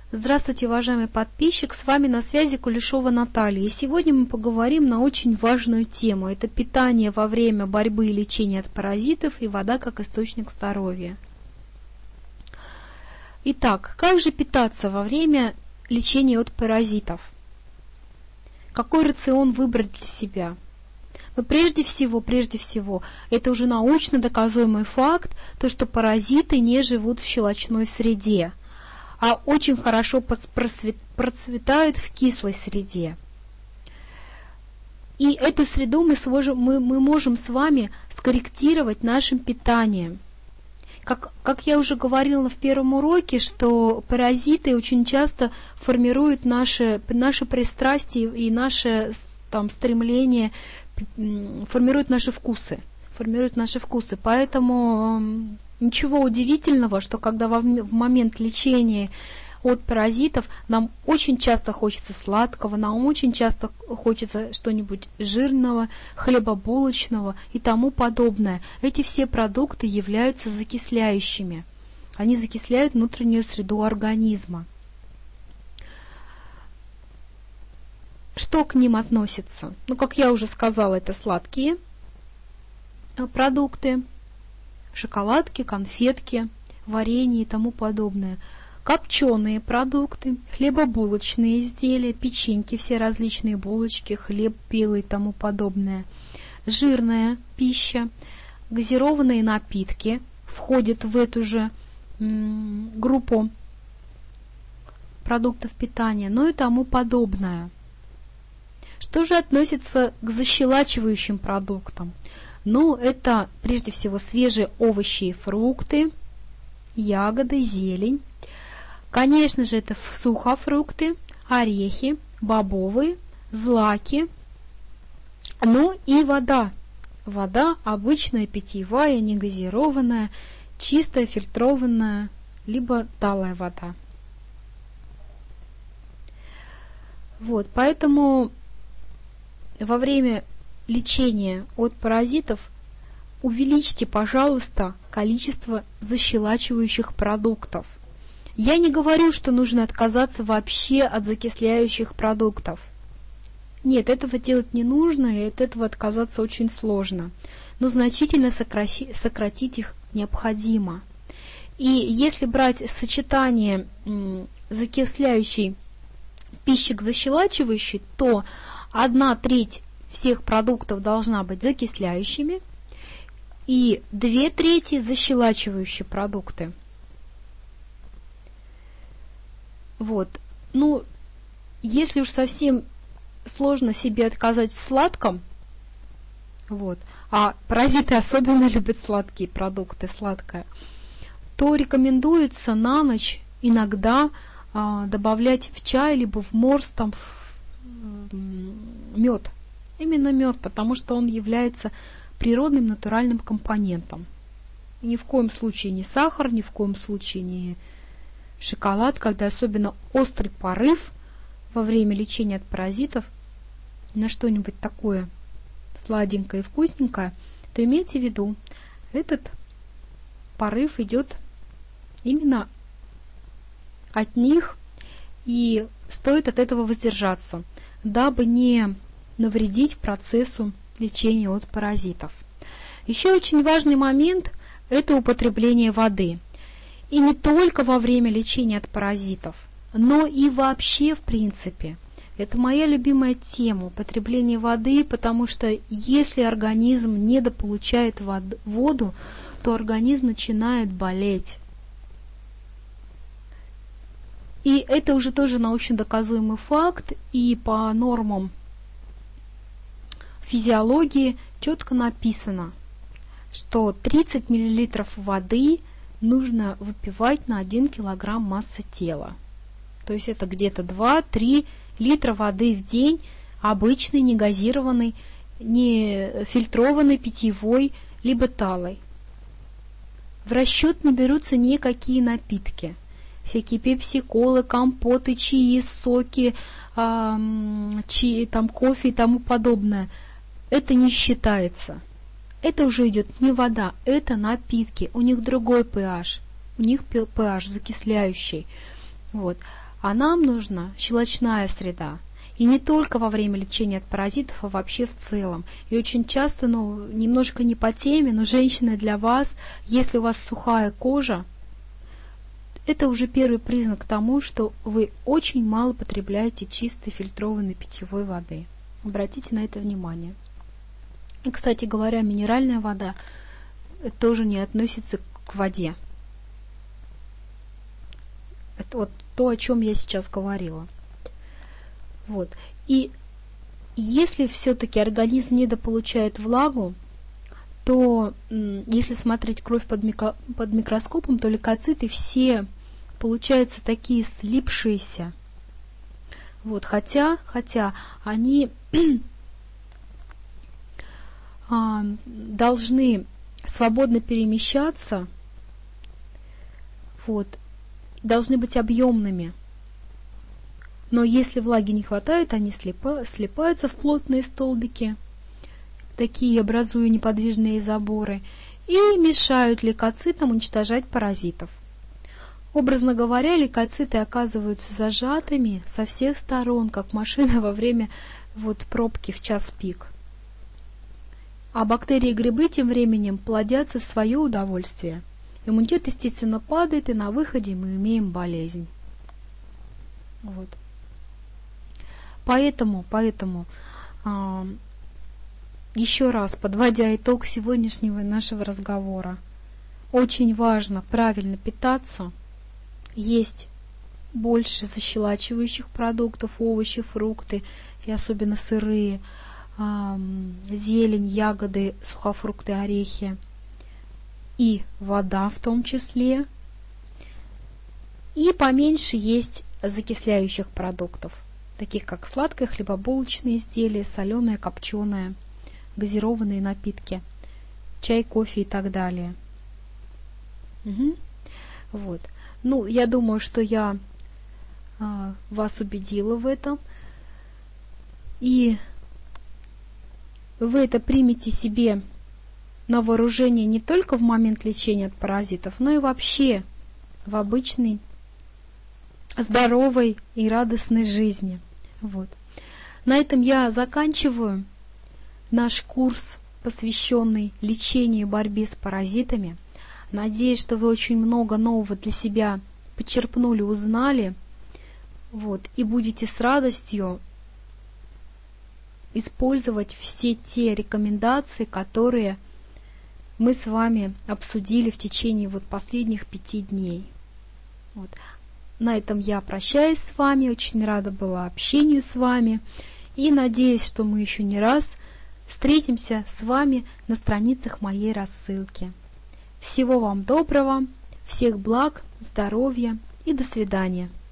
Здравствуйте, уважаемый подписчик, с вами на связи Кулешова Наталья. И сегодня мы поговорим на очень важную тему. Это питание во время борьбы и лечения от паразитов и вода как источник здоровья. Итак, как же питаться во время лечения от паразитов? Какой рацион выбрать для себя? Но прежде всего, это уже научно доказуемый факт, то, что паразиты не живут в щелочной среде, а очень хорошо процветают в кислой среде. И эту среду мы можем с вами скорректировать нашим питанием. Как я уже говорила в первом уроке, что паразиты очень часто формируют наши пристрастия и наше стремление, формируют наши вкусы. Поэтому ничего удивительного, что когда в момент лечения от паразитов нам очень часто хочется сладкого, нам очень часто хочется что-нибудь жирного, хлебобулочного и тому подобное. Эти все продукты являются закисляющими. Они закисляют внутреннюю среду организма. Что к ним относится? Как я уже сказала, это сладкие продукты, шоколадки, конфетки, варенье и тому подобное. Копченые продукты, хлебобулочные изделия, печеньки, все различные булочки, хлеб белый и тому подобное. Жирная пища, газированные напитки входят в эту же группу продуктов питания, и тому подобное. Что же относится к защелачивающим продуктам? Это прежде всего свежие овощи и фрукты, ягоды, зелень. Конечно же, это сухофрукты, орехи, бобовые, злаки. И вода. Вода обычная, питьевая, негазированная, чистая, фильтрованная, либо талая вода. Поэтому во время лечения от паразитов увеличьте, пожалуйста, количество защелачивающих продуктов. Я не говорю, что нужно отказаться вообще от закисляющих продуктов. Нет, этого делать не нужно, и от этого отказаться очень сложно. Но значительно сократить их необходимо. И если брать сочетание закисляющей пищи к защелачивающей, то 1/3 всех продуктов должна быть закисляющими и 2/3 защелачивающие продукты. Если уж совсем сложно себе отказать в сладком, а паразиты особенно любят сладкие продукты, сладкое, то рекомендуется на ночь иногда добавлять в чай, либо в морс мед. Именно мед, потому что он является природным натуральным компонентом. Ни в коем случае не сахар, ни в коем случае не шоколад, когда особенно острый порыв во время лечения от паразитов на что-нибудь такое сладенькое и вкусненькое, то имейте в виду, этот порыв идет именно от них, и стоит от этого воздержаться, дабы не навредить процессу лечения от паразитов. Еще очень важный момент – это употребление воды. И не только во время лечения от паразитов, но и вообще в принципе. Это моя любимая тема – употребление воды, потому что если организм недополучает воду, то организм начинает болеть. И это уже тоже научно доказуемый факт, и по нормам физиологии четко написано, что 30 мл воды нужно выпивать на 1 кг массы тела. То есть это где-то 2-3 литра воды в день, обычной, негазированной, не фильтрованной, питьевой, либо талой. В расчет не берутся никакие напитки. Всякие пепси-колы, компоты, чаи, соки, кофе и тому подобное. Это не считается. Это уже идет не вода, это напитки. У них другой pH. У них pH закисляющий. Вот. А нам нужна щелочная среда. И не только во время лечения от паразитов, а вообще в целом. И очень часто, немножко не по теме, но женщины, для вас, если у вас сухая кожа, это уже первый признак тому, что вы очень мало потребляете чистой фильтрованной питьевой воды. Обратите на это внимание. И, кстати говоря, минеральная вода тоже не относится к воде. Это вот то, о чем я сейчас говорила. Вот. И если все-таки организм недополучает влагу, то если смотреть кровь под микроскопом, то лейкоциты все получаются такие слипшиеся. Вот. Хотя они должны свободно перемещаться, вот, должны быть объемными. Но если влаги не хватает, они слипаются в плотные столбики, такие образуя неподвижные заборы, и мешают лейкоцитам уничтожать паразитов. Образно говоря, лейкоциты оказываются зажатыми со всех сторон, как машина во время пробки в час пик. А бактерии и грибы тем временем плодятся в свое удовольствие. Иммунитет, естественно, падает, и на выходе мы имеем болезнь. Вот. Поэтому еще раз, подводя итог сегодняшнего нашего разговора, очень важно правильно питаться, есть больше защелачивающих продуктов, овощи, фрукты, и особенно сырые, зелень, ягоды, сухофрукты, орехи, и вода в том числе, и поменьше есть закисляющих продуктов, таких как сладкое, хлебобулочные изделия, соленое, копченое, газированные напитки, чай, кофе и так далее. Вот. Я думаю, что я вас убедила в этом, и вы это примете себе на вооружение не только в момент лечения от паразитов, но и вообще в обычной, здоровой и радостной жизни. Вот. На этом я заканчиваю наш курс, посвященный лечению и борьбе с паразитами. Надеюсь, что вы очень много нового для себя почерпнули, узнали, и будете с радостью использовать все те рекомендации, которые мы с вами обсудили в течение последних 5 дней. Вот. На этом я прощаюсь с вами, очень рада была общению с вами и надеюсь, что мы еще не раз встретимся с вами на страницах моей рассылки. Всего вам доброго, всех благ, здоровья и до свидания.